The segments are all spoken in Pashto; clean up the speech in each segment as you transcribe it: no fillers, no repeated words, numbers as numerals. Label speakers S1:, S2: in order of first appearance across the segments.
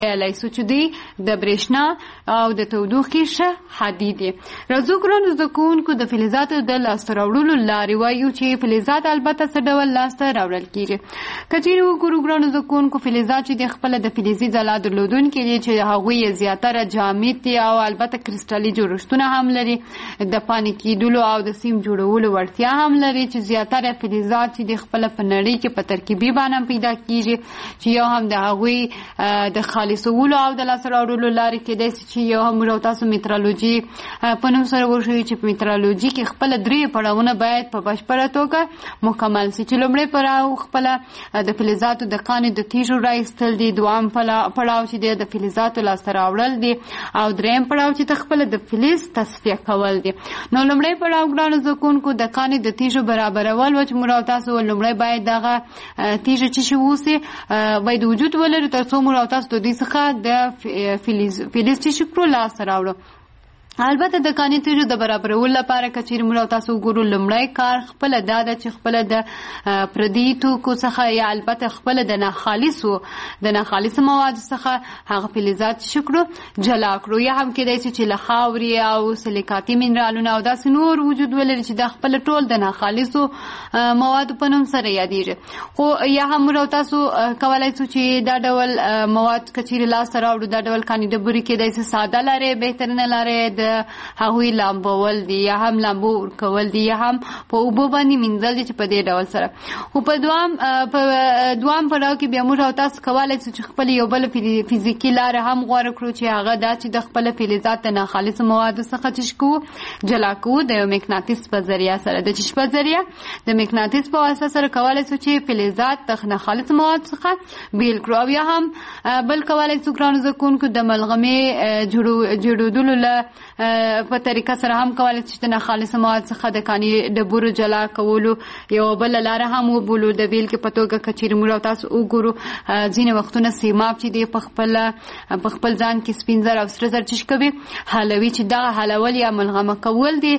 S1: لایسو چې دی د برېښنا او د تودوخې ښه حدې دي. راځو ګرانو زده کوونکو د فلزاتو د لاسته راوړلو لارې وایو چې فلزات البته څه ډول لاسته راوړل کېږي. که چیرې وګورو ګرانو زده کوونکو فلزات چې د خپله د فلزي ځلا درلودونکي دي چې هغوی یې زیاتره جامد دي او البته کرسټلي جوړښتونه هم لري، د پانې کېدلو او د سیم جوړولو وړتیا هم لري چې زیاتره فلزات چې د خپله په نړۍ کې په ترکیبي بڼه پیدا کېږي چې یو هم د هغوی د خالصولو او د لاسته راوړلو لارې کېدای شي چې یو هم موږ او تاسو میترالوجي په نوم سره وښیو چې په میترالوجي کې خپله 3 پړاوونه باید په بشپړه توګه مکمل شي. چې لومړی پړاو خپله د فلزاتو د قانې د تیږو رایستل دي، دوام پړاو چې دی د فلزاتو لاسته راوړل دي، او دریم پړاو چې د خپله د فلز تصفیه کول دي. نو لومړی پړاو ګرانو زده کوونکو د قانې د تیږو برابرول و چې موږ او تاسو لومړی باید دغه تیږه چې شي اوسي باید وجود ولري تر څو موږ او تاسو د دوی څخه د فلز چې شي کړو لاسته راوړو. البته د قانې تیږو د برابرولو لپاره که چیرې موږ او تاسو وګورو لومړی کار خپله دا ده چې خپله د پردي توکو څخه یا البته خپله د ناخالصو موادو څخه هغه فلزات چې کړو جلا کړو، یا هم کېدای شي چې له خاورې او سلیکاتي منرالونه او داسې نور وجود ولري چې دا خپله ټول د ناخالصو موادو په نوم سره یادېږي. خو یا هم موږ او تاسو کولی شو چې دا ډول مواد که چیرې لاسته راوړو، دا ډول قانې ډبرې کېدای شي ساده لارې بهترینه لارې د هغوی لامبول دي یا هم لامبو ورکول دي یا هم په اوبو باندې مینځل دي چې په دې ډول سره. خو په دوام پړاو کې بیا موږ او تاسو کولی شو چې خپل یو بل فزیکي لاره هم غوره کړو چې هغه دا چې د خپل فلزات د ناخالصو موادو څخه چې کوو جلا کوو د یو مقناطیس په ذریعه سره. د چشم په ذریعه د مقناطیس په واسطه سره کولی شو چې فلزات د ناخالصو موادو څخه بیل کړو، او یا هم بل کولی شو ګرانو زده کوونکو د ملغمې جوړېدلو له په طریقه سره هم کولی چې د ناخالصو مواد څخه د قانې ډبرو جلا کولو یو بله لاره هم وبولو. د بیلګې په توګه که چیرې موږ او تاسو وګورو ځینې وختونه سیماب چې دی په خپل ځان کې سپین زر او سره زر چش کوي حلوي، چې دغه حلول یا ملغمه کول دي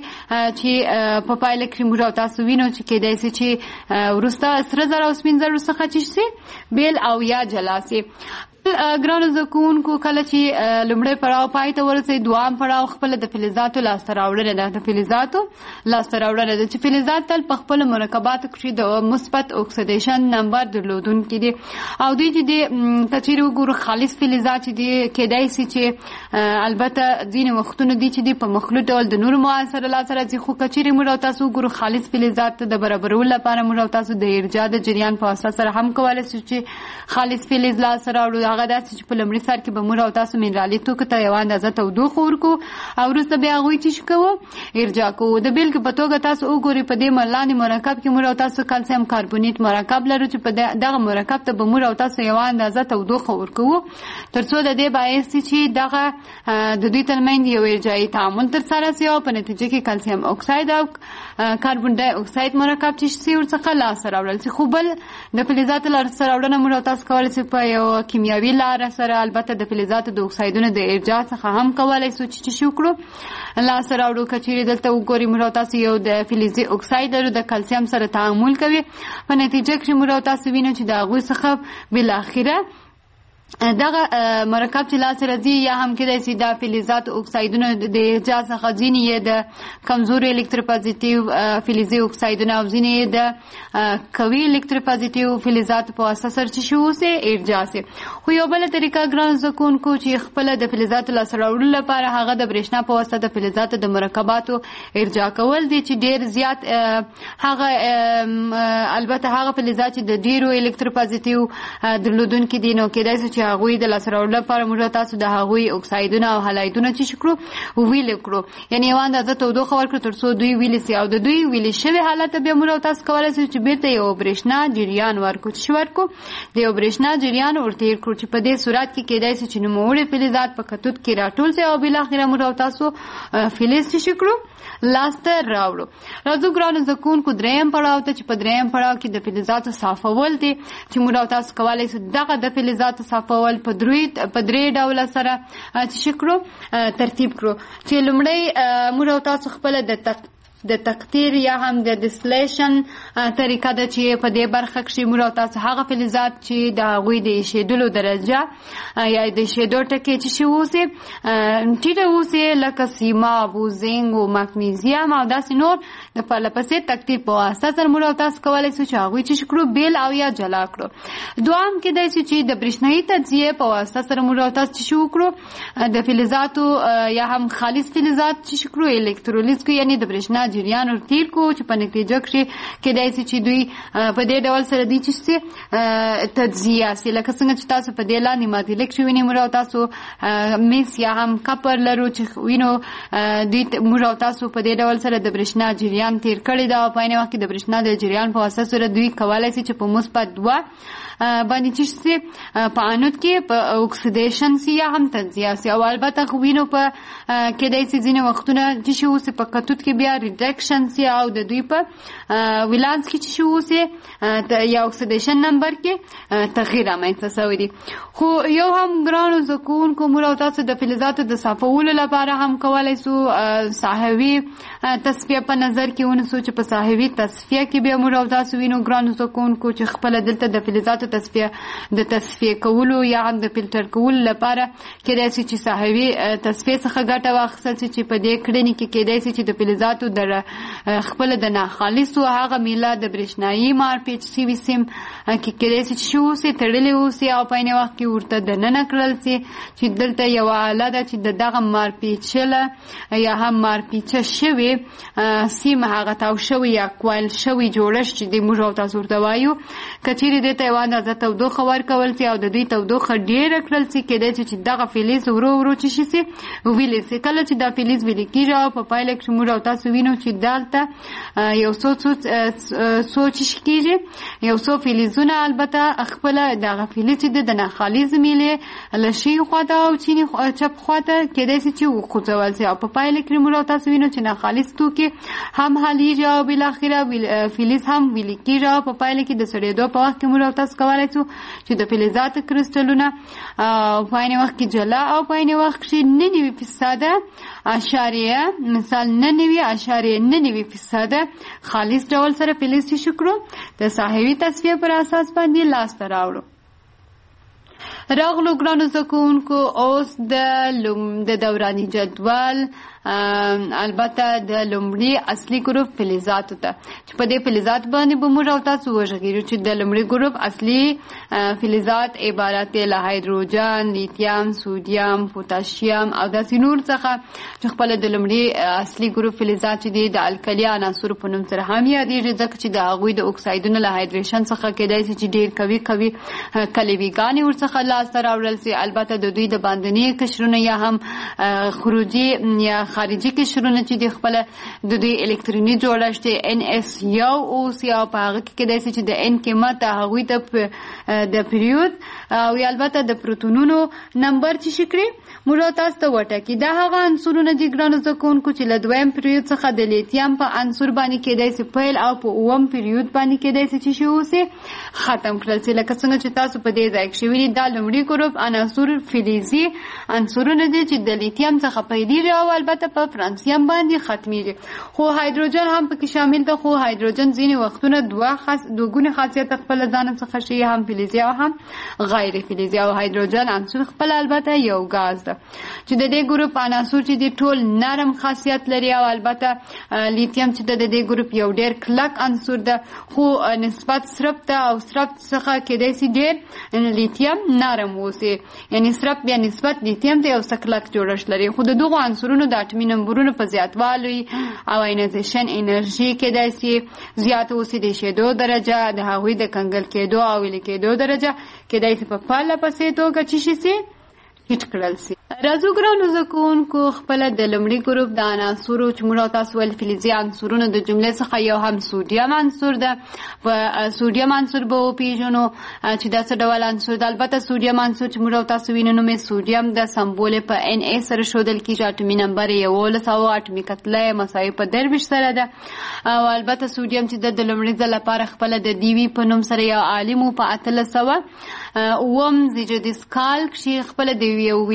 S1: چې په پایله کې موږ او تاسو وینو چې کېدای شي چې وروسته سره زر او سپین زر څخه چش سي بیل او یا جلا سي. ګرانو زده کوونکو کله چې لومړی پړاو پای ته ورسوي، دوام پړاو خپله د فلزاتو لاسته راوړنه ده. د فلزاتو لاسته راوړنه ده چې فلزات تل په خپلو مرکباتو کښې د مثبت اکسیدیشن نمبر درلودونکي دي، او دوی چې دي که چیرې وګورو خالص فلزات چې دي کېدای شي چې البته ځینې وختونه دي چې دي په مخلوط ډول د نورو مواد سره لاسته راځي. خو که چیرې موږ او تاسو وګورو خالص فلزات د برابرولو لپاره موږ او تاسو د ارجاع د جریان په واسطه سره هم کولی شو چې خالص فلز لاسته راوړو. هغه داسې چې په لومړي سر کې به موږ او تاسو منرالي توکو ته یوه اندازه تودوخه ورکوو او وروسته بیا هغوی چې کوو ارجاع کوو. د بیلګې په توګه تاسو وګورئ په دې لاندې مرکب کې موږ او تاسو کلسیم کاربونیت مرکب لرو چې په دغه مرکب ته به موږ او تاسو یوه اندازه تودوخه ورکوو تر څو د دې باعث چې دغه د دوی ترمنځ یو ارجاعي تعامل ترسره سي او په نتیجه کې کلسیم اکساید او کاربن ډای اکساید مرکب چې شي ورڅخه لاسته راوړل شي. خو بل د فلزاتو لاسته راوړنه موږ او تاسو کولی شو په یو کیمیاوي لاره سره البته د فلزاتو د اکسایدونو د ارجاع څخه هم کولی شو چې شي وکړو لاسته راوړو. که چیرې دلته وګورئ موږ او تاسو یو د فلزي اکساید لرو د کلسیم سره تعامل کوي، په نتیجه کې موږ او تاسو وینو چې د هغوی څخه بالاخره دغه مرکب چې لاسته راځي یا هم کېدای شي دا فلزات اکسایدونه د ارجاع څخه ځینې یې د کمزوري الکتروپازیټیو فلزي اکسایدونه او ځینې یې د قوي الکتروپازیټیو فلزاتو په واسطه سره چې شي اوسي ارجاع سي. خو یو بله طریقه ګران زده کوونکو چې خپله د فلزاتو لاسته راوړلو لپاره هغه د برېښنا په واسطه د فلزاتو د مرکباتو ارجاع کول دي چې ډېر زیات هغه البته هغه فلزات چې د ډېرو الکتروپازیټیو درلودونکي دي نو کېدای شي چې هغوی د لاسته راوړلو لپاره موږ تاسو د هغوی اکسایدونه او هلایدونه چې کړو ویل کړو، یعنې یوه اندازه تودوخه ورکړو تر څو دوی ویلې سي، او د دوی ویلې شوي حالت ته بیا موږ تاسو کولی شو چې بېرته یو برېښنا جریان ورکړو. چې ورکړو د یو برېښنا جریان ورتېر کړو چې په دې صورت کې کېدای شي چې نوموړي فلزات په کتود کې راټول سي او بالاخره موږ تاسو فلز چې کړو لاسته راوړو. راځو ګرانو زده کوونکو دریم پړاو ته چې په دریم پړاو کې د فلزاتو صافول دي چې موږ تاسو کولی شو دغه د فلزاتو صافول په درې ډوله سره چې کړو ترتیب کړو. چې لومړی موږ تاسو خپله د د تقطیر یا هم د ډسلیشن طریقه ده چې په دې برخه کې موږ او تاسو هغه فلزات چې د هغوی د ایشېدلو درجه یا د ایشېدو ټکي چې اوسي ټیټه اوسي لکه سیماب او زنګ او مګنیزیم او داسې نور د پرله پسې تقطیر په واسطه سره موږ او تاسو کولی شو چې هغوی چې کړو بیل او یا جلا کړو. دوام کېدای شي چې د برېښنایي تجزیې په واسطه سره موږ او تاسو چې وکړو د فلزاتو یا هم خالص فلزات چې کړو الکترولیز کو یعنی د برېښنا جریان ورتیر کو چې په نتیجه کې کېدای شي چې دوی په دې ډول سره دي چې تجزیه سي لکه څنګه چې تاسو په دې لاندې معادله کې وینئ موږ او تاسو میس یا هم کپر لرو چې وینو دوی موږ او تاسو په دې ډول سره د برېښنا جریان تیر کړی دا په عین وخت کې د برېښنا د جریان په واسطه سره دوی کولی شي چې په مثبت 2 باندې چې په انود کې په اکسیډیشن سي یا هم تجزیه سي او البته خو وینو په کېدای شي ځینې وختونه چې اوسي په کتود کې بیا ریډکشن سي او د دوی په ولانس کې چې اوسي یا اکسیډیشن نمبر کې تغییر رامنځته شوی دی. خو یو هم ګرانو زده کوونکو موږ او تاسو د فلزاتو د صفولو لپاره هم کولی شو ساحوي تصفیه په نظر کې ونیسو چې په ساحوي تصفیه کې بیا موږ او تاسو وینو ګرانو زده کوونکو چې خپله دلته د فلزاتو تصفیه کولو یا هم د فلټر کولو لپاره کېدای شي چې ساحوي تصفیه څخه ګټه واخیستل شي چې په دې کړنې کې کېدای شي چې د فلزاتو د خپله د ناخالصو هغه میله د برېښنایي مارپیچ سوي سیم کې کېدای شي چې اوسي تړلې اوسي او په عین وخت کې ورته دننه کړل شي چې دلته یوه آله ده چې د دغه مارپیچله یا هم مارپیچه شوي سیم هغه تاو شوي یا کوایل شوي جوړښت چې د موږ او تاسو ورته وایو که چیرې دې ته یوه اندازه تودوخه ورکول شي او د دوی تودوخه ډېره کړل شي کېدای شي چې دغه فلز ورو ورو چې شي سي ویلې سي. کله چې دا فلز ویلې کېږي او په پایله کې موږ او تاسو وینو چې دلته یو څو چې کېږي یو څو فلزونه البته خپله دغه فلز چې د ناخالص میلې له شي خواته او چیني چپ خواته کېدای شي چې وخوځول شي او په پایله کې موږ او تاسو وینو چې ناخالص توکي هم حلیږي او بالاخره فلز هم ویلې کېږي او په پایله کې د سړېدو په وخت کې موږ او تاسو کولی شو چې د فلزاتو کرسټلونه په عین وخت کې جلا او په عین وخت کې 99% اشاریه مثال 99.99% خالص ډول سره فلز چې کړو د ساحوي تصفیه پر اساس باندې لاسته راوړو. راغلو ګرانو زده کوونکو اوس د دوراني جدول البته د لومړي اصلي ګروپ فلزاتو ته چې په دې فلزات باندې به موږ او تاسو وغږیږو چې د لومړي ګروپ اصلي فلزات عبارت له هایدروجن، لیتیم، سودیم، پوتاشیم او داسې نور څخه چې خپله د لومړي اصلي ګروپ فلزات چې دي د الکلي عناصرو په نوم سره هم یادېږي ځکه چې د هغوی د اکسایدونو له هایدریشن څخه کېدای شي چې ډېر قوي کلیویګانې ورڅخه لاسته راوړل شي. البته د دوی د باندني قشرونه یا هم خروجي یا خارجي قشرونه چې د خپله د دوی الکتروني جوړښت NS یو اوسي او په هغه کې کېدای شي چې د N قیمت هغوی ته د پیریود او البته د پروتونونو نمبر چې شي کړي موږ تاسو ته وټاکي. دا هغه عنصرونه دي ګرانو زده کوونکو چې له دویم پیریود څخه د لیتیم په عنصر باندې کېدای شي پیل او په اووم پیریود باندې کېدای شي چې شي اوسي ختم کړل شي. لکه څنګه چې تاسو په دې ځای کې شوي دا لومړي ګروپ عناصر فلزي عنصرونه دي چې د لیتیم څخه پیلېږي او البته په فرانسیم باندې ختمیږي. خو هایدروجن هم پکې شامل ده خو هایدروجن ځینې وختونه دوه ګونې خاصیت خپل ځان څخه شي هم فلزي او هم غیر فلزي او هایدروجن عنصر خپل البته یو غاز ده چې د دې ګروپ عناصر چې دي ټول نرم خاصیت لري او البته لیتیم چې د دې ګروپ یو ډېر کلک عنصر ده خو نسبت سرب ته او سرب څخه کېدای شي ډېر لیتیم نرم اوسي یعنی سرب بیا نسبت لیتیم ته یو څه کلک جوړښت لري. خو د دغو عنصرونو د اټمي نمبرونو په زیاتوالي او آینایزیشن انرژي کېدای شي زیات اوسي. د شیدو درجه د هغوی د کنګل کېدو او ویلې کېدو درجه کېدای شي په پرله پسې توګه چې شي سي هیټ کړل شي. راځو ګرانو زده کوونکو خپله د لومړي ګروپ د عناصرو چې موږ او تاسو ویل فلزي عنصرونو د جملې څخه یو هم سودیم عنصر ده. په سودیم عنصر به وپېژنو چې دا څه ډول عنصر ده. البته سودیم عنصر چې موږ او تاسو وینو نوم یې سودیم ده سمبول یې په NA سره ښودل کېږي. اټمي نمبر یې 11 او اټمي کتله یې مساوي په 23 سره ده او البته سودیم چې د لومړي ځل لپاره خپله د دیوي په نوم سره یو عالم په 1800 اووم زیجدیس کال کښې خپله د یو ویلې شوي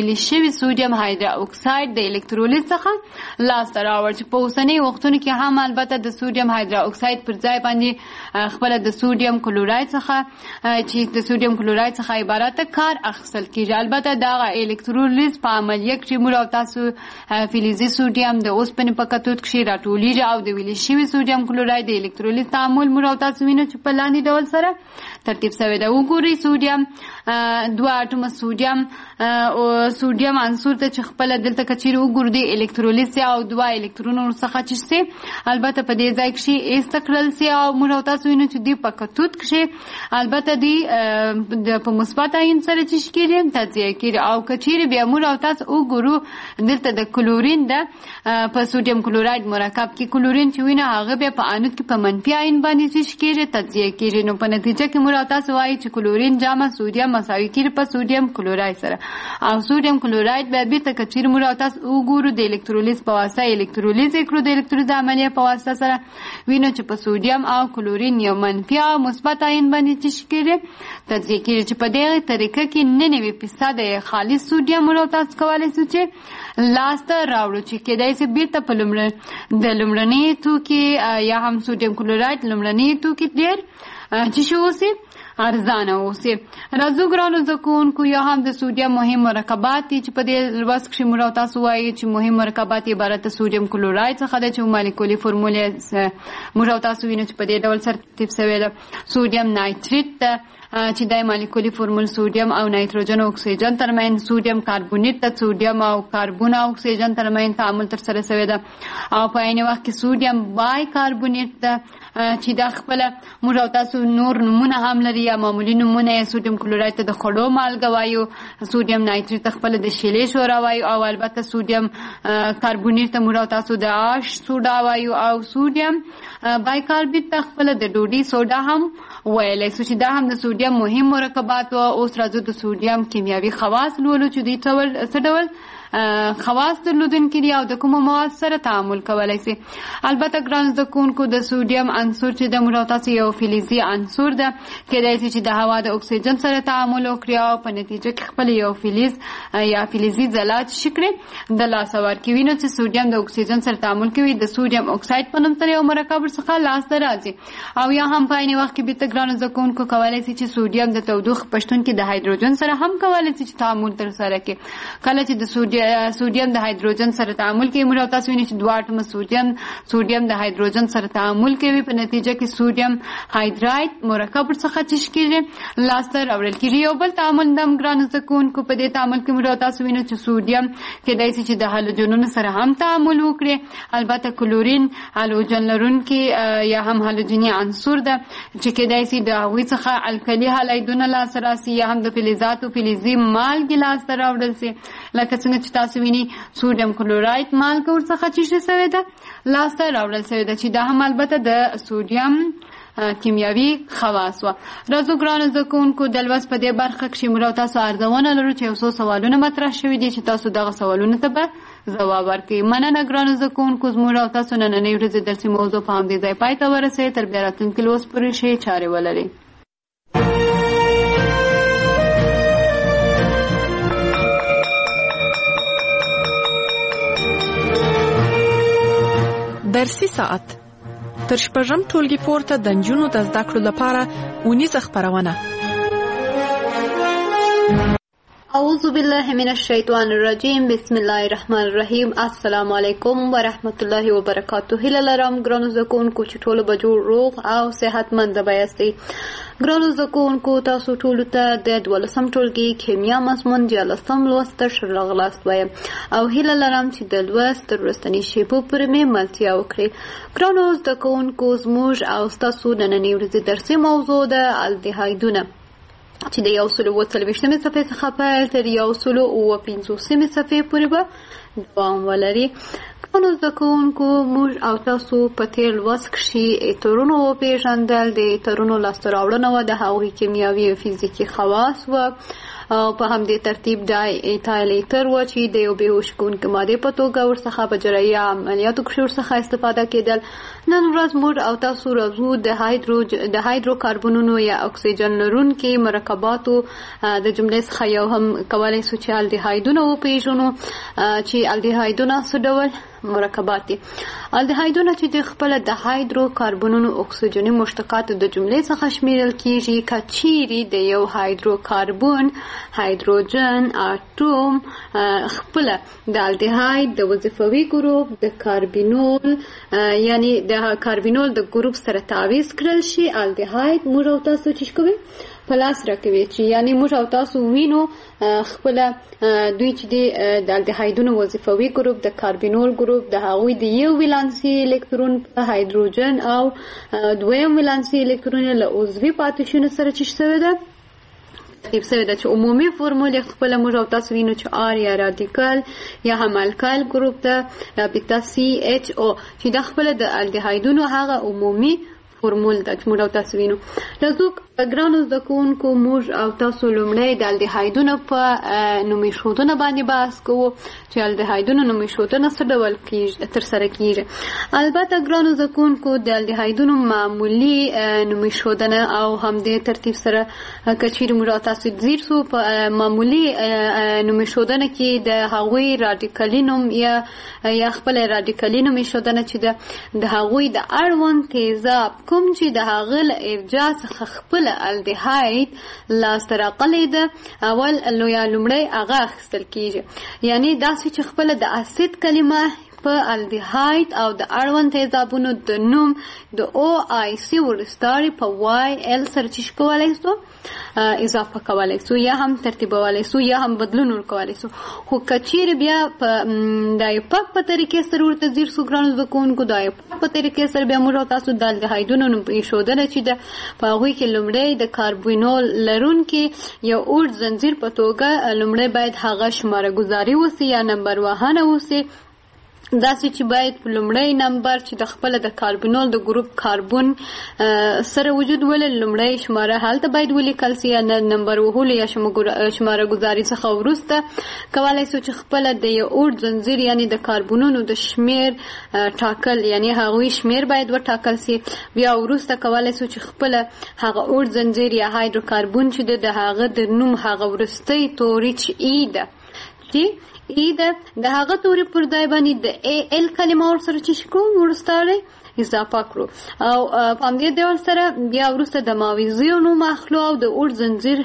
S1: شوي سوډیم هایدرا اکساید د الکترولیت څخه لاسته راوړ چې په اوسنۍ وختونو کې هم البته د سوډیم هایدرا اکساید پر ځای باندې خپل د سوډیم کلوراید څخه چې د سوډیم کلوراید څخه عبارت کار اخیستل کیږي. البته دا الکترولیز په عملیه کې موږ او تاسو فلزي سوډیم د اوسپنې په کتود کې راټولیږي او د ویلې شوي سوډیم کلوراید د الکترولیز تعامل موږ او تاسو وینو چې په لاندې ډول سره ترتیب شوی دی. وګورئ سوډیم دوه اټومه سوډیم عنصر ته چې خپل دلته کچیر وګورئ د الکترولیز او دوه الکترونونو څخه چې البته په دې ځای کې استقرال سي او موږ او تاسو وینو چې دی په کتود کې البته دی په مثبت عین سره چې کېږي تجزیه کېږي او کچیر بیا موږ او تاسو وګورو دلته د کلورین د په سوډیم کلوراید مرکب کې کلورین چې وینه هغه بیا په انود کې په منفي عین باندې چې کېږي تجزیه کېږي. نو په نتیجه کې موږ تاسو وایي چې کلورین جمع سوډیم مساوي کېږي په سوډیم کلوراید سره او سوډیم کلوراید بیا بیرته کچیر موږ تاسو وګورو د الکترولیز په واسطه الکترولیز کړو د الکترولیز عملیه په واسطه سره وینو چې په سوډیم او کلورین یو منفي او مثبت عین باندې چې کېږي تجزیه کېږي چې په دې طریقه کې 99% خالص سوډیم موږ تاسو کولای شو چې لاسته راوړو چې کېدای شي بیرته په لومړني توکي یا هم سوډیم کلوراید لومړني توکي ډېر چې شو اوسي ارزانه اوسي. راځو ګرانو زده کوونکو یا هم د سوډیم مهم مرکبات دي چې په دې لوست کې موږ تاسو وایي چې مهم مرکبات عبارت سوډیم کلوراید څخه ده چې مالیکولي فرموله موږ تاسو وینو چې په دې ډول سره ترتیب شوی ده. سوډیم نایتریت چې د مالیکولي فرمول سوډیم او نایتروجن او اکسیجن ترمنځ سوډیم کاربونیت ته سوډیم او کاربون او اکسیجن ترمنځ تعامل تر سره شوی ده او په عین وخت کې سوډیم بای کاربونیت ته چې دا خپل موږ تاسو نور نمونه هم لري یا معمولی نمونه سوډیم کلوراید ته د خړو مالګه وایو سوډیم نایتریت ته خپل د شیلې شورا وایو او البته سوډیم کاربونیت ته موږ تاسو د آش سوډا وایو او سوډیم بای کاربونیت ته خپل د ډوډۍ سوډا هم ویلی سو چې دا هم د سوډیم مهم مرکبات و. اوس راځو د سوډیم کیمیاوي خواص لولو چې دوی څه ډول خواص درلودونکي دي او د کومو مواد سره تعامل کولی شي. البته ګران زده کوونکو د سوډیم عنصر چې د موږ تاسو یو فلزي عنصر ده کېدای شي چې د هوا د اکسیجن سره تعامل وکړي او په نتیجه کې خپل یو فلز یا فلزي ځلا چې کړي د لاسه ورکړي. وینو چې سوډیم د اکسیجن سره تعامل کوي د سوډیم اکساید په نوم سره یو مرکب څخه لاسته راځي او یا هم په عین وخت کې بیرته ګران زده کوونکو کولی شي چې سوډیم د تودوخې په شتون کې د هایدروجن سره هم کولی شي چې تعامل ترسره کړي. کله چې د سوډیم د هایدروجن سره تعامل کوي موږ تاسو وینئ چې دوه اټومه سوډیم د هایدروجن سره تعامل کوي په نتیجه کې سوډیم هایدراید مرکب څخه چې کېږي لاسته راوړل کېږي. یو بل تعامل د ګرانو زده کوونکو په دې تعامل کې موږ تاسو وینئ چې سوډیم کېدای شي چې د هالوجنونو سره هم تعامل وکړي. البته کلورین هالوجن لرونکي یا هم هالوجني عنصر ده چې کېدای شي د هغوی څخه الکلي هالایدونه لاسته راسي یا هم د فلزاتو فلزي مالګې لاسته راوړل شي لکه څنګه چې تاسو وینئ سوډیم کلوراید مالګه ورڅخه چې شوې ده لاسته راوړل شوې ده چې دا هم البته د سوډیم کیمیاوي خواص و. راځو ګرانو زده کوونکو د لوست په دې برخه کې موږ تاسو ارزونه لرو چې یو څو سوالونه مطرح شوي دي چې تاسو دغه سوالونو ته به ځواب ورکړئ. مننه ګرانو زده کوونکو زموږ او تاسو نننۍ ورځې درسي موضوع په همدې ځای پای ته ورسوئ. تر بیا راتلونکي لوست پورې ښې چارې ولرئ.
S2: درسي ساعت تر شپږم ټولګي پورته د نجونو د زده کړو لپاره اونیزه خپرونه.
S1: اعوذ بالله من الشیطان الرجیم بسم الله الرحمن الرحیم. السلام علیکم ورحمت الله وبرکاته. هیله لرم ګرانو زده کوونکو چې ټول به جوړ روغ او صحتمند یاستئ. ګرانو زده کوونکو تاسو ټولو ته د 12م ټولګي کیمیا مضمون 14م لوست ته ښه راغلاست وایم او هیله لرم چې د لوست تر وروستنۍ شېبو پورې مې ملتیا وکړئ. ګرانو زده کوونکو زموږ او ستاسو نننۍ ورځې درسي موضوع ده الدهایدونه چې د 140 صفحې څخه پیل تر 150 صفحې پورې به دوام ولري. ګرانو زده کوونکو موږ او تاسو په تېر لوست کښې ایترونو وپېژندل. د ایترونو لاسته راوړنه وه د هغوی کیمیاوي او فزیکي خواص وه او په همدې ترتیب ډای ایتایل ایتر و چې د یو بهوش کوونکې مادې په توګه ورڅخه په جراحي عملیاتو کې ورڅخه استفاده کېدل. نن ورځ موږ او تاسو راځو د هایدروکاربنونو یا اکسیجن لرونکي مرکباتو د جملې څخه یو هم کولای شو چې الډیهایدونه وپېژنو چې الډیهایدونه څه ډول مرکبات دي. الډیهایدونه چې د خپل د هایدروکاربنونو اکسیجني مشتقات د جملې څخه شمیرل کیږي کچيري د یو هایدروکاربن هایدروجن اټوم خپل د الډیهاید د وظیفوي ګروپ د کاربینول یعنی د کاربینول د ګروپ سره تعویض کړل شي. الډیهاید موږ او تاسو چې کوي پلاس راکوي چې یعنی موږ او تاسو وینو خپل دوی چې د الډیهایدونو وظیفوي ګروپ د کاربینول ګروپ د هغوی د یو ولانسي الکترون په هایدروجن او دویم ولانسي الکترون له عضوي پاتې سره چې شوی ده ترتیب شوی ده چې عمومي فورمول خپل موږ او تاسو وینو چې آر یا رادیکال یا هم الکایل ګروپ ته رابطه CHO چې د خپل د الډیهایدونو هغه عمومي فورمول ده چې موږ او تاسو وینو. راځو ګرانو زده کوونکو موږ او تاسو لومړی د الډیهایدونو په نومېښودنه باندې بحث کوو چې الډیهایدونو نومېښودنه څه ډول ترسره کیږي. البته ګرانو زده کوونکو د الډیهایدونو معمولي نومېښودنه او همدې ترتیب سره که چیرې موږ او تاسو ځیر سو په معمولي نومېښودنه کې د هغوی رادیکالي نوم یا خپل رادیکالي نومېښودنه چې د هغوی د اړوند تیزاب کوم چې د هغه له ارجاع څخه خپل الډیهاید لاسته راغلی ده اول لومړی هغه اخیستل کیږي. یعنی داسې چې خپل د اسید کلمه په الډیهاید او د اړوند تیزابونو د نوم د OIC ورستاري په YL سره چې کولای شو اضافه کولای شو یا هم ترتیبولای شو یا هم بدلون ورکولای شو. خو کچیر بیا په د پاک په طریقې سره ورته زیر سو ګرانو د کوونکو د پاک په طریقې سره بیا موږ تاسو د الډیهایدونو نوم پېښودل چې د په هغوی کې لومړی د کاربینول لرونکي یو اوږد زنځیر په توګه لومړی باید هغه شماره ګذاري وسی یا نمبر وهنه وسی. داسې چې باید په لومړی نمبر چې د خپل د کاربینول د ګروپ کاربن سره وجود ولري لومړی شماره هلته باید ولیکل شي یا نمبر وهلو یا شماره ګذاري څخه وروسته کولای شو چې خپل د یو اوږد زنځیر یعنی د کاربنونو د شمیر ټاکل یعنی هغوی شمیر باید وټاکل شي. بیا وروسته کولای شو چې خپل هغه اوږد زنځیر یا هایدروکاربن چې د هغه د نوم هغه وروستی توري چې ای ده چې د هغه توري پر ځای باندې د AL کلمه ورسره چې کوم ورستاره اضافه کړو او په همدې ډول سره بیا وروسته د ماویزیو نوم اخلو او د اوږد زنځیر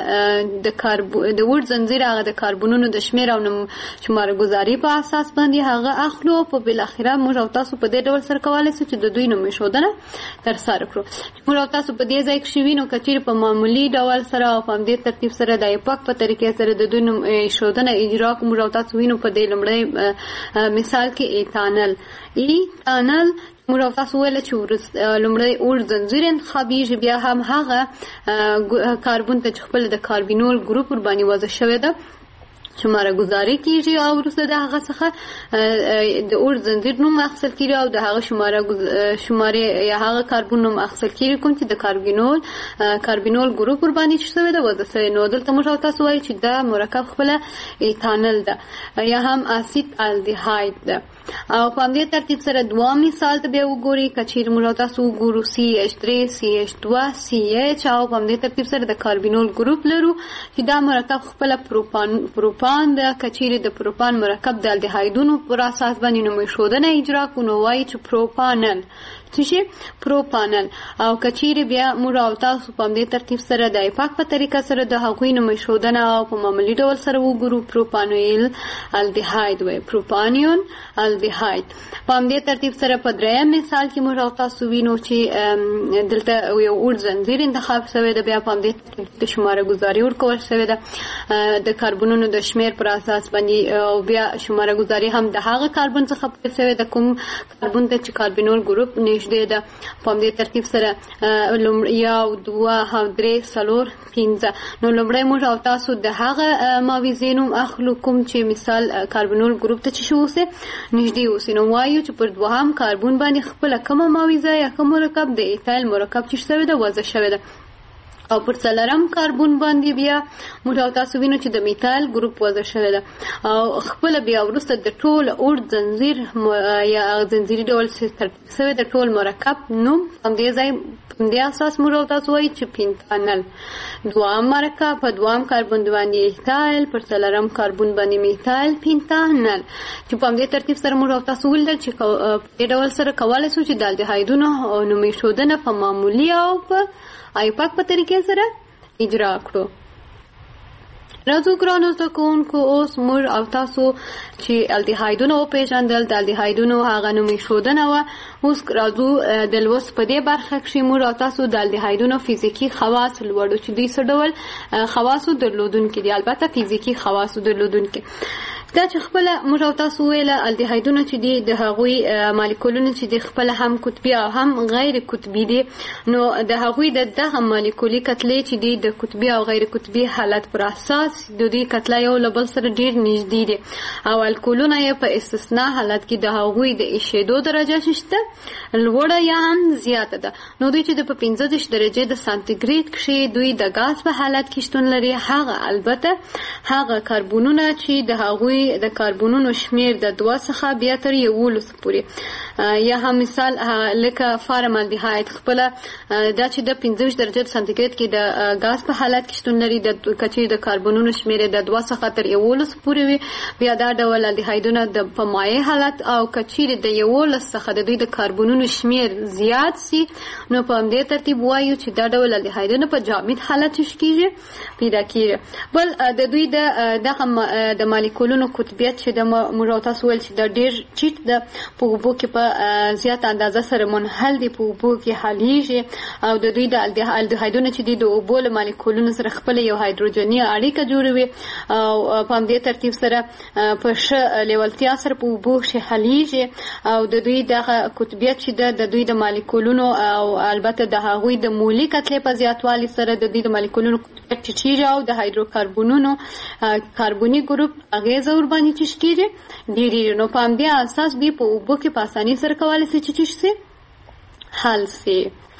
S1: د اوږد زنځیر هغه د کاربنونو د شمیر او شماره ګذاري په اساس باندې هغه اخلو په بالاخره موږ او تاسو په دې ډول سره کولای شو چې د دوی نومېښودنه ترسره کړو. موږ او تاسو په دې ځای کې شوینو کچیر په معمولی ډول سره او په همدې ترتیب سره د پاک په طریقې سره د دوی نومېښودنه اجرا کوو. موږ او تاسو وینو په دې لومړی مثال کې ایتانل موږ او تاسو ویل چې لومړی اوږد زنځیر انتخابیږي بیا هم هغه کاربن ته چې خپل د کاربینول ګروپ ور باندې وضع شوی ده شماره گذاری کیږي او وروسته د هغه څخه د اوږد زنځیر نوم اخیستل کیږي او د هغه شماره یا هغه کاربن نوم اخیستل کیږي کوم چې د کاربینول ګروپ ور باندې شوی ده وضع شوی. نو دلته موږ تاسو وایي چې دا مرکب خپل ایتانل ده یا هم اسید الډیهاید ده. او په همدې ترتیب سره دوام مثال ته بیا وګورئ کچیر موږ تاسو وګورو CH3 CH2 CH او په همدې ترتیب سره د کاربینول ګروپ لرو چې دا مرکب خپل پروپان د کچیر د پروپان مرکب د الډیهایدونو پر اساس باندې نومېښودنه اجرا کوو وایي چې پروپانل چې پروپانل او کچیر بیا موږ او تاسو په همدې ترتیب سره د پاک په طریقه سره د هغوی نومېښودنه او په معمولي ډول سره وګورو پروپانویل الډیهاید وایي پروپانیون الډیهاید. په همدې ترتیب سره په دریم مثال کې موږ او تاسو وینو چې دلته یو اوږد زنځیر انتخاب شوی ده بیا په همدې ترتیب د شماره ګذاري ورکول شوی ده د کاربنونو د شمیر پر اساس باندې او بیا شماره ګذاري هم د هغه کاربن څخه پیل شوی ده کوم کاربن ته چې کاربینول ګروپ نږدې ده. په همدې ترتیب سره یو دوه او درې څلور پنځه. نو لومړی موږ او تاسو د هغه ماویزې نوم اخلو کوم چې مثال کاربینول ګروپ ته چې شو اوسي نږدې اوسي. نو وایو چې پر دوهم کاربن باندې خپله کومه ماویزه یا کوم مرکب د ایتایل مرکب چې شوی ده وضع شوی ده او پر څلورم کاربن باندې بیا موږ تاسو وینو چې د میتایل ګروپ وضع شوی ده او خپل بیا وروسته د ټول اوږد زنجیر یا زنجیري ډول ترتیب شوی د ټول مرکب نوم همدې ځای همدې اساس موږ تاسو وایي چې پینتانل دوام مرکب په دوام کاربن باندې ایتایل پر څلورم کاربن باندې میتایل پینتانل چې په همدې ترتیب سره موږ تاسو ولیدل چې په دې ډول سره کولی شو چې د الډیهایدونو نومې ښودنه په معمولي او په ایپاک په طریقې سره اجرا کړو راځو ګرانو زده کوونکو اوس موږ او تاسو چې الډیهایدونه وپېژندل د الډیهایدونو هغه نومې ښودنه وه اوس راځو د لوست په دې برخه کښې موږ او تاسو د الډیهایدونو فزیکي خواص لوړو چې دوی څه ډول خواصو درلودونکي دي البته فزیکي خواصو درلودونکي دا چې خپله موږ او تاسو ویله الډیهایدونه چې دي د هغوی مالیکولونه چې دي خپله هم قطبي او هم غیر قطبي دي نو د هغوی د دغه مالیکولي کتلې چې دي د قطبي او غیر قطبي حالت پر اساس د دوی کتله یو له بل سره ډېر نږدې دي او الکولونه یې په استثنا حالت کې د هغوی د ایشېدو درجه چې شته لوړه یا هم زیاته ده نو دوی چې د په 15 درجې د سانتیګریډ کښې دوی د ګاز په حالت کې شتون لري هغه البته هغه کاربونونه چې د هغوی د کاربونونو شمیر د 2 څخه بیا تر 11 پورې یا هم مثال لکه فارمالډیهاید خپله دا چې د 15 درجې سانتیګریډ کې د ګاز په حالت کې شتون لري د کچې د کاربونونو شمیر د 2 څخه تر 11 پورې وي بیا دا ډول الډیهایدونه د په مایع حالت او کچې د 11 څخه د دوی د کاربونونو شمیر زیات سي نو په همدې ترتیب وایو چې دا ډول الډیهایدونه په جامد حالت کې پیدا کیږي بل د دوی د مالیکولونو قطبیت چې د موږ تاسو ویل چې د ډېر ټیټ د په اوبو کې په زیات اندازه سره منحل دي په اوبو کې حلیږي او د دوی د الډیهایدونه چې دي د اوبو له مالیکولونو سره خپله یو هایدروجني اړیکه جوړوي او په همدې ترتیب سره په ښه لیوالتیا سره په اوبو کښې حلیږي او د دوی دغه قطبیت چې د دوی د مالیکولونو او البته د هغوی د مولي کتلې په زیاتوالي سره د دوی د مالیکولونو قطبیت ټیټېږي او د هایدروکاربونونو کاربوني ګروپ اغېزه ورباندې چې کېږي ډېرېږي نو په همدې اساس دوی په اوبو کې په اسانۍ سره کولی شي چې شي حل شي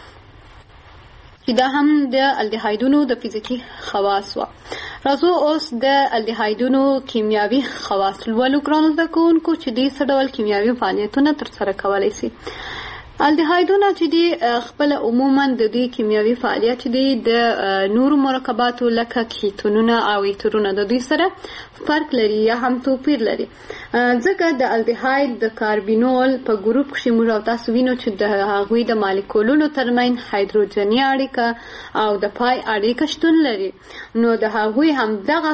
S1: چې دا هم د الډیهایدونو د فزیکي خواص وه راځو اوس د الډیهایدونو کیمیاوي خواص لولو ګرانو زده کوونکو چې دوی څه ډول کیمیاوي فعالیتونه ترسره کولی شي الډیهایدونه چې دي خپل عموما د دوی کیمیاوي فعالیت چې دي د نورو مرکباتو لکه کیتونونه او ایترونه د دوی سره فرق لري یا هم توپیر لري ځکه د الډیهاید د کاربینول په ګروپ کښې موږ او تاسو وینو چې د هغوی د مالیکولونو ترمنځ هایدروجني اړیکه او د پای اړیکه شتون لري نو د هغوی همدغه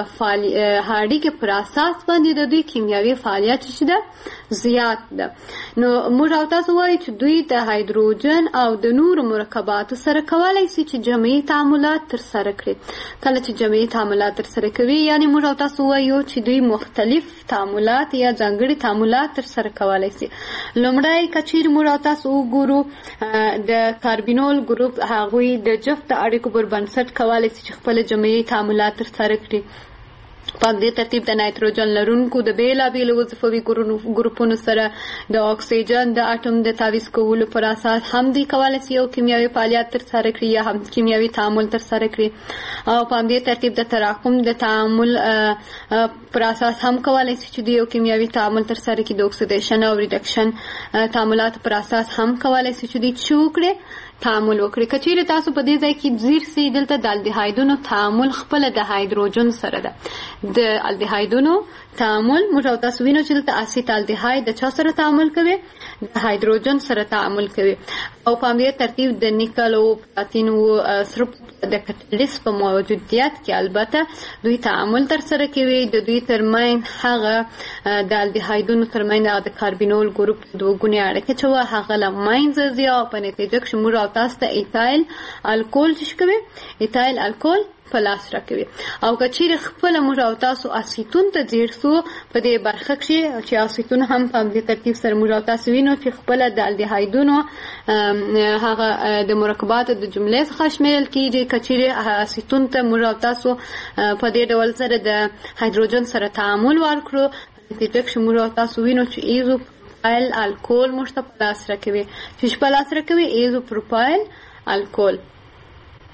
S1: اړیکې پر اساس باندې د دوی کیمیاوي فعالیت چې ده زیات ده نو موږ او تاسو وایو چې دوی د هایدروجن او د نورو مرکباتو سره کولی شي چې جمعي تعاملات ترسره کړي کله چې جمعي تعاملات ترسره کوي یعنې موږ او تاسو وایو چې دوی مختلف تعاملات یا ځانګړي تعاملات ترسره کولی شي لومړی که چیرې موږ او تاسو وګورو د کاربینول ګروپ هغوی د جفت اړیکو پر بنسټ کولی شي چې خپل جمعي تعاملات ترسره کړي په دې ترتیب د نایتروجن لرونکو د بیلابیلو وظیفوي ګروپونو سره د اکسیجن د اټوم د تعویض کولو پر اساس هم دوی کولی شي یو کیمیاوي فعالیت ترسره کړي یا هم کیمیاوي تعامل ترسره کړي او په دې ترتیب د تراکم د تعامل پر اساس هم کولی شي چې دوی یو کیمیاوي تعامل ترسره کړي د اکسیدیشن او ریډکشن تعاملات پر اساس هم کولی شي چې دوی څه وکړي تعامل وکړي که چیرې تاسو په دې ځای کې ځیر سئ دلته د الډیهایدونو تعامل خپله د هایدروجن سره ده د الډیهایدونو تعامل موږ او تاسو وینو چې دلته اسید الډیهاید د چا سره تعامل کوي د هایدروجن سره تعامل کوي او په همدې ترتیب د نیکل او پلاتین او سره د کټلیس په موجودیت کې البته دوی تعامل ترسره کوي د دوی ترمنځ هغه د الډیهایدونو ترمنځ د کاربینول ګروپ دوه ګونې اړیکه چې وه هغه له منځه ځي او په نتیجه کښې موږ او تاسو ته ایتایل الکول چې کوي ایتایل الکول په لاس راکوي او که چیرې خپله موږ او تاسو اسیتون ته ځیر سو په دې برخه کښې چې اسیتون هم په همدې ترتیب سره موږ او تاسو وینو چې خپله د الډیهایدونو هغه د مرکباتو د جملې څخه شمیرل کېږي که چیرې اسیتون ته موږ او تاسو په دې ډول سره د هایدروجن سره تعامل ورکړو په نتیجه کښې موږ او تاسو وینو چې ایزو پروپایل الکول موږ ته په لاس راکوي چې په لاس راکوي ایزو پروپایل الکول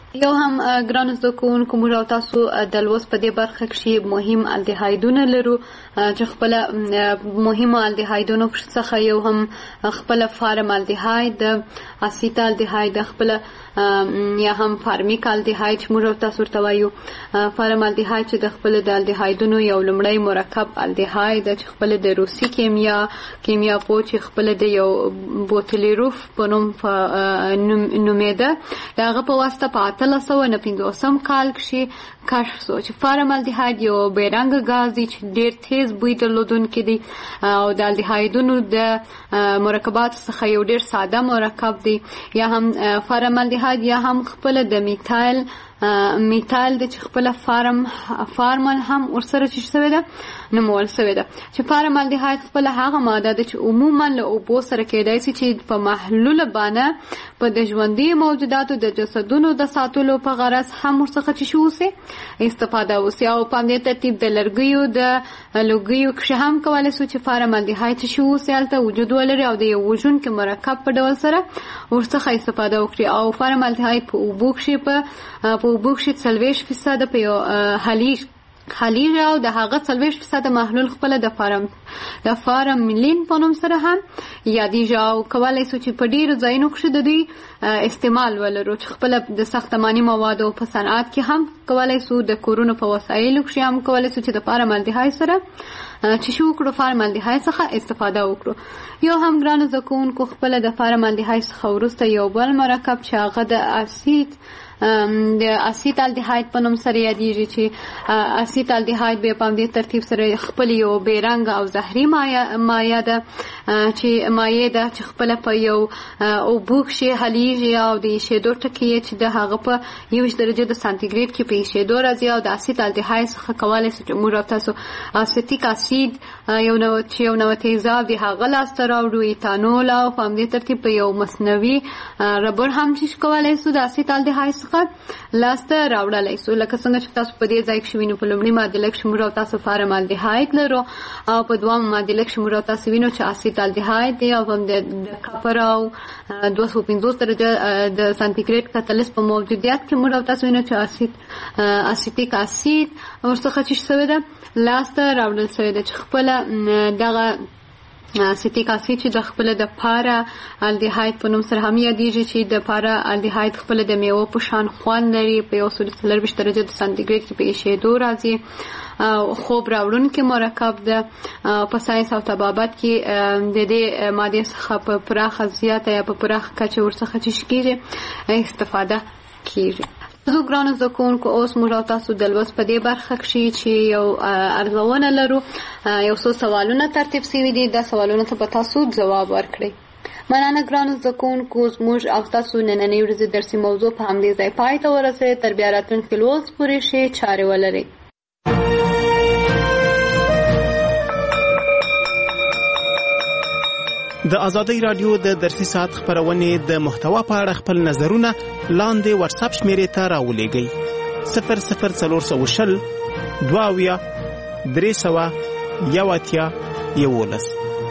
S1: یو هم ګرانو زده کوونکو موږ او تاسو د لوست په دې برخه کې مهم الډیهایدونه لرو چې خپل مهم الډیهایدونو څخه یو هم خپل فارم الډیهاید اسیټ الډیهاید خپل یا هم فارمیک الډیهاید چې موږ او تاسو ورته وایو فارم الډیهاید چې د خپل د الډیهایدونو یو لومړی مرکب الډیهاید چې خپل د روسي کیمیا پو چې خپل د یو بوتلیروف په نوم نومېده هغه په واسطه په 1950 کال کې کشف شو چې فارم الډیهاید یو بیرنګ غاز دی چې ډېر تیز بوی درلودونکی دی او د الډیهایدونو د مرکبات څخه یو ډېر ساده مرکب دی یا هم فارم الډیهاید یا هم خپل د میتایل د چې خپل فارمل هم ورسره چې شوی ده نومول شوی ده چې فارم الډیهاید خپل هغه ماده ده چې عموما له اوبو سره کېدای شي چې په محلول باندې په د ژوندي موجوداتو د جسدونو د ساتلو په غرض هم ورڅخه چې شو سي استفاده وسي او په دې ترتیب د لرګیو کې هم کولای شو چې فارم الډیهاید شو سي الته وجود ولري او د یو وژونکي مرکب په ډول سره ورڅخه استفاده وکړي او فارم الډیهاید په اوبو کې 40% په یو خلیج او د هغه 40% محلول خپل د فارملین په نوم سره هم یادېږي او کولای شو چې په ډیرو ځایونو کې د دوی استعمال ولرو چې خپل د ساختماني موادو په صنعت کې هم کولای شو د کورونو په وسایلو کې هم کولای شو چې د فارم الډیهاید سره چې شو کړو فارم الډیهاید څخه استفاده وکړو یو هم ګرانو زده کوونکو خپل د فارم الډیهاید څخه وروسته یو بل مرکب چې هغه د اسیټ الډیهاید په نوم سره یادېږي چې اسیټ الډیهاید به په دې ترتیب سره خپل یو بیرنګ او زهري مایع ده چې خپل په یو اوبو کې حلیږي او د شیدو ټکی چې د هغه په 1 درجه د سانتیګریډ کې په شیدو راځي او د اسیټ الډیهاید څخه کولای شي چې موږ تاسو اسیټیک اسید یو نوع تیزاب دی هغه لاسته راوړو ایتانول او په دې ترتیب په یو مصنوعي ربر هم چې کولای شي د اسیټ الډیهاید لاسته راوړلای شو لکه څنګه چې تاسو په دې ځای کې وینئ په لومړي معادله کې موږ تاسو فارم الډیهاید لرو او په دویم معادله کې موږ تاسو وینئ چې اسیټ الډیهاید دی او د کاپر او 250 درجه د سانتیګریډ کتلس په موجودیت کې موږ تاسو وینئ چې اسیټیک اسید ورڅخه چې څه ده لاسته راوړل شوی دی چې خپل دغه اسیټیک اسید چې د خپل د پارا الډیهاید په نوم سره هم یادېږي چې د پارا الډیهاید خپل د میوه په شان خوند لري په 140 درجه د سانتیګریډ کې په شیدو راځي خوب راوړونکي مرکب ده په ساينس او طبابت کې د دې ماده څخه په پراخه زیاته یا په پراخه کچه ورڅخه چې کیږي استفاده کیږي زه ګرانو زده کوونکو اوس موږ تاسو د لوست په دې برخه کې چې یو ارزونه لرو یو څو سوالونه ترتیب شوي دي دا سوالونه ته به تاسو ځواب ورکړئ مننه ګرانو زده کوونکو موږ او تاسو نننۍ ورځې درسي موضوع په همدې ځای پای ته ورسوي تر بیا راتلونکي لوست پورې ښې چارې ولرئ
S3: د آزادۍ رادیو د درسي ساعت خبرونه د محتوا په اړه خپل نظرونه لاندې واتساپ شمیرې ته راولېږئ 00420 22 311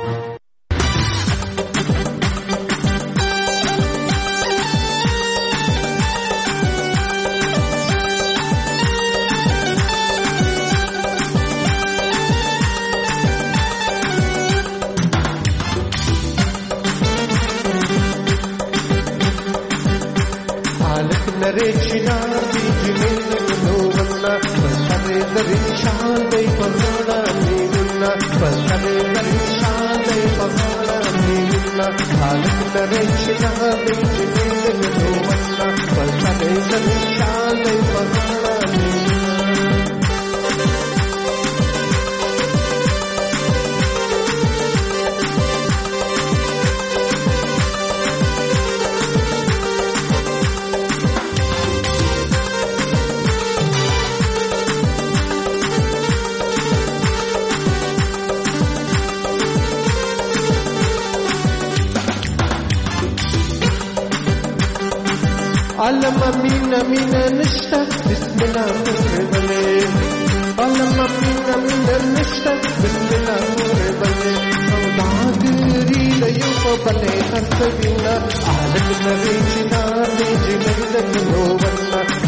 S4: علم مين نشتا بسم الله مرحبا علم مين نشتا بسم الله مرحبا سوداگری لیو پبلے حسبینا عالم نریچنا نیجی مردن نوونا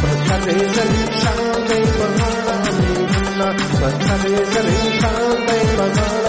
S4: هر انسان دی بنا